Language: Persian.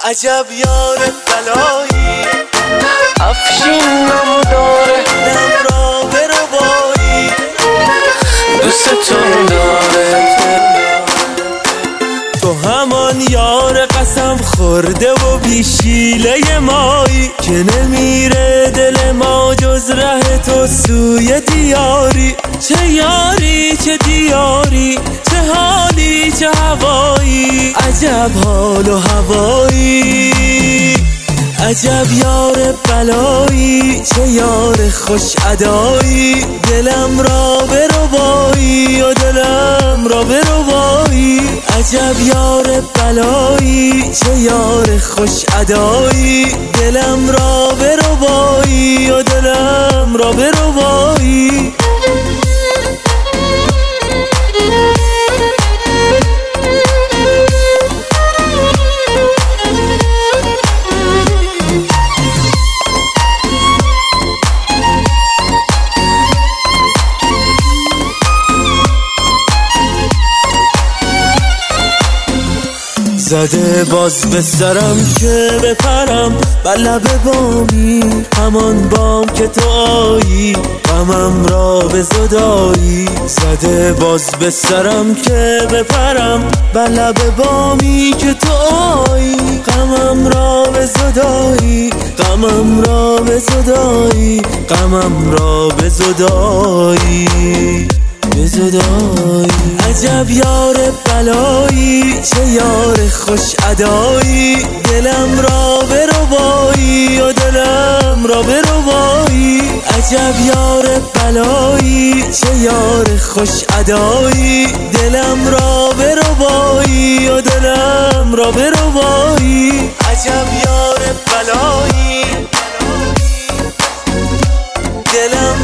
عجب یار بلایی، افشینم داره دلم را به ربایی، دوستتون داره. تو همان یار قسم خورده و بیشیله مایی که نمیره دل ما جز ره تو سوی دیاری. چه یاری چه دیاری، چه حالی چه هوایی، عجب حال و هوایی. عجب یار بلایی، چه یار خوش ادایی، دلم را به ربایی و دلم را به ربایی. عجب یار بلایی، چه یار خوش ادایی، دلم را به ربایی و دلم را به ربایی. زده باز به سرم که بپرم بر لب بامی، همان بام که تو آیی غمم را به زدایی. زده باز به سرم که بپرم بر لب بامی که تو آیی غمم را به زدایی، غمم را به زدایی، غمم را به زدایی. عجب یار بلایی، چه یار خوش ادایی، دلم را به ربایی و دلم را به ربایی. عجب یار بلایی، چه یار خوش ادایی، دلم را به ربایی و دلم را به ربایی. عجب یار بلایی، دلم